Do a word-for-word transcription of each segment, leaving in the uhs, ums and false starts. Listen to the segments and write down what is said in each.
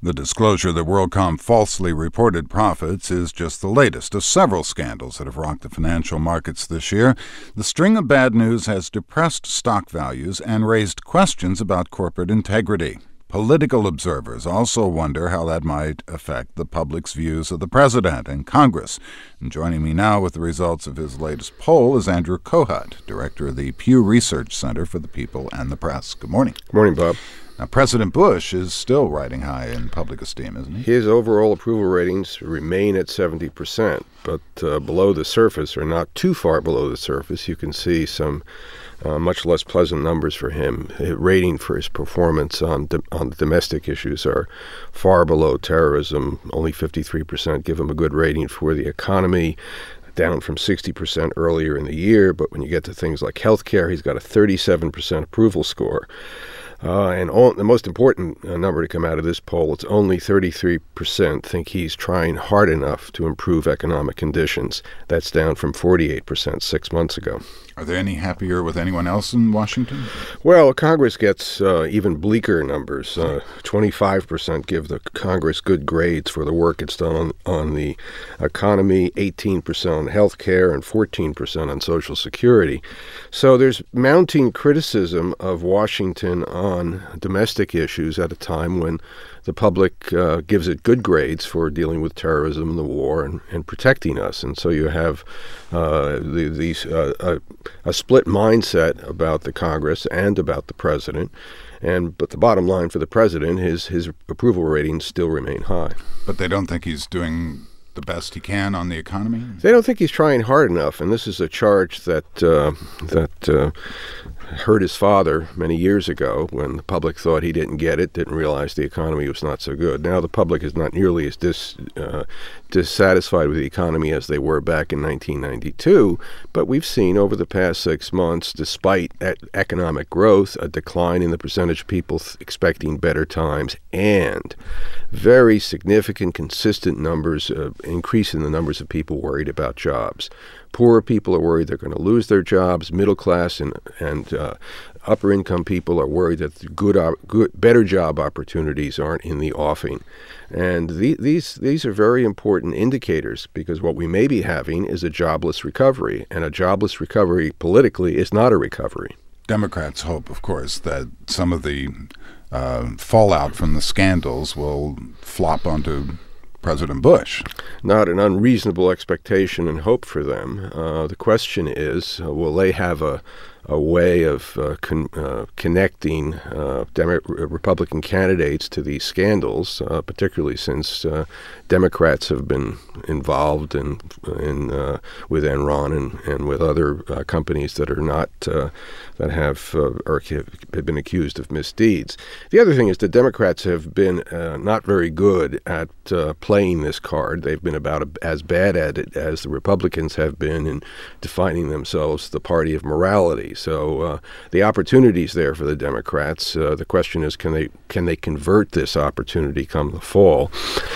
The disclosure that WorldCom falsely reported profits is just the latest of several scandals that have rocked the financial markets this year. The string of bad news has depressed stock values and raised questions about corporate integrity. Political observers also wonder how that might affect the public's views of the president and Congress. And joining me now with the results of his latest poll is Andrew Kohut, director of the Pew Research Center for the People and the Press. Good morning. Good morning, Bob. Now, President Bush is still riding high in public esteem, isn't he? His overall approval ratings remain at seventy percent, but uh, below the surface, or not too far below the surface, you can see some uh, much less pleasant numbers for him. His rating for his performance on do- on domestic issues are far below terrorism. Only fifty-three percent give him a good rating for the economy, down from sixty percent earlier in the year. But when you get to things like health care, he's got a thirty-seven percent approval score. Uh, and all, the most important uh, number to come out of this poll, it's only thirty-three percent think he's trying hard enough to improve economic conditions. That's down from forty-eight percent six months ago. Are they any happier with anyone else in Washington? Well, Congress gets uh, even bleaker numbers. Uh, twenty-five percent give the Congress good grades for the work it's done on, on the economy, eighteen percent on health care, and fourteen percent on Social Security. So there's mounting criticism of Washington on domestic issues at a time when the public uh, gives it good grades for dealing with terrorism and the war and, and protecting us. And so you have uh, the, these uh, a, a split mindset about the Congress and about the president. And but the bottom line for the president, his his approval ratings still remain high. But they don't think he's doing the best he can on the economy? They don't think he's trying hard enough, and this is a charge that uh, that uh, hurt his father many years ago when the public thought he didn't get it, didn't realize the economy was not so good. Now the public is not nearly as dis, uh, dissatisfied with the economy as they were back in nineteen ninety-two, but we've seen over the past six months, despite economic growth, a decline in the percentage of people th- expecting better times and very significant, consistent numbers, uh, increase in the numbers of people worried about jobs. Poorer people are worried they're going to lose their jobs. Middle class and and uh, upper income people are worried that the good, uh, good, better job opportunities aren't in the offing. And the, these these are very important indicators, because what we may be having is a jobless recovery, and a jobless recovery politically is not a recovery. Democrats hope, of course, that some of the uh, fallout from the scandals will flop onto President Bush. Not an unreasonable expectation and hope for them. Uh, the question is, uh, will they have a, a way of uh, con- uh, connecting uh, Demo- Republican candidates to these scandals, uh, particularly since uh, Democrats have been involved in, in uh, with Enron and, and with other uh, companies that are not uh, that have uh, or have been accused of misdeeds. The other thing is the Democrats have been uh, not very good at uh, playing this card. They've been about a, as bad at it as the Republicans have been in defining themselves the party of morality. So uh, the opportunity's there for the Democrats. Uh, the question is, can they can they convert this opportunity come the fall?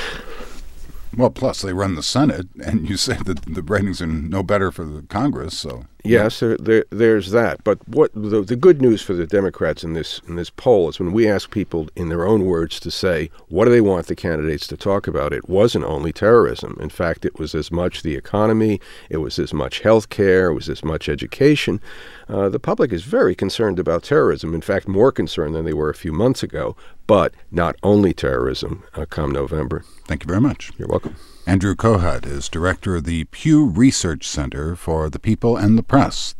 Well, plus they run the Senate, and you say that the ratings are no better for the Congress. So yes, there, there, there's that. But what the, the good news for the Democrats in this in this poll is when we ask people in their own words to say what do they want the candidates to talk about, it wasn't only terrorism. In fact, it was as much the economy, it was as much health care, it was as much education. Uh, the public is very concerned about terrorism. In fact, more concerned than they were a few months ago. But not only terrorism uh, come November. Thank you very much. You're welcome. Andrew Kohut is director of the Pew Research Center for the People and the Press.